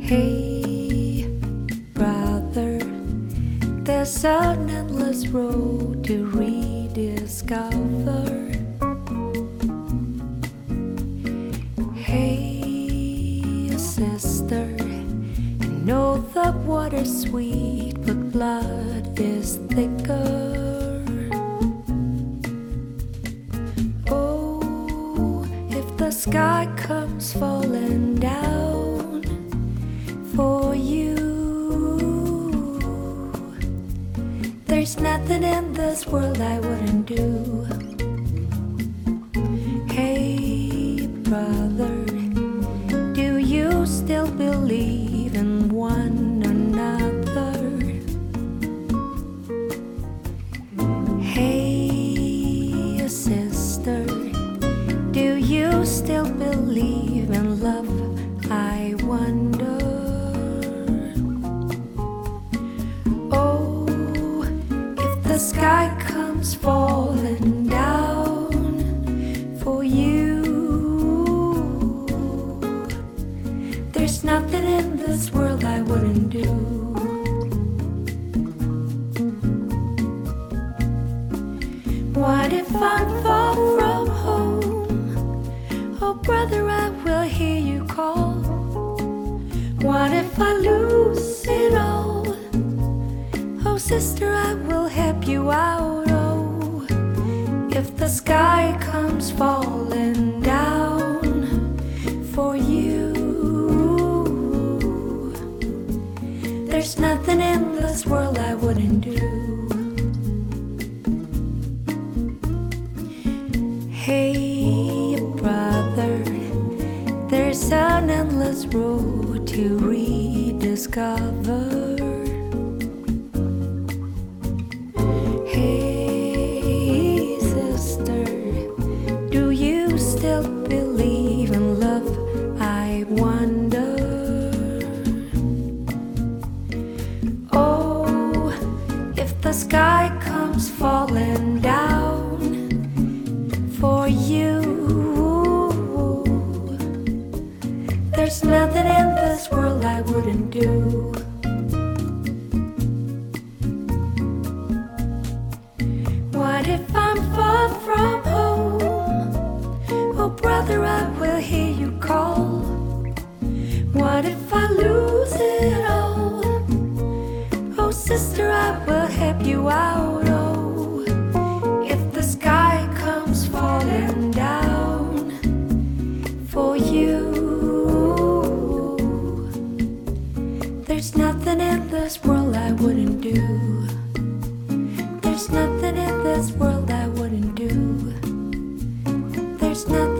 Hey, brother, there's an endless road to rediscover. Hey, sister, I know the water's sweet, but blood is thicker. Oh, if the sky comes falling down for you, there's nothing in this world I wouldn't do. Hey, brother, do you still believe in one another? Hey, sister, do you still believe in love? I wonder. The sky comes falling down for you, there's nothing in this world I wouldn't do. What if I'm far from home? Oh brother, I will hear you call. What if I lose it all? Oh sister, I will help you out. Oh, if the sky comes falling down for you, there's nothing in this world I wouldn't do. Hey, brother, there's an endless road to rediscover. Hey, sister, do you still believe in love? I wonder. Oh, if the sky comes falling down for you, there's nothing in this world I wouldn't do. What if I'm far from home? Oh brother, I will hear you call. What if I lose it all? Oh sister, I will help you out. Oh, if the sky comes falling down for you, there's nothing in this world I wouldn't do. There's nothing in this world I wouldn't do. There's nothing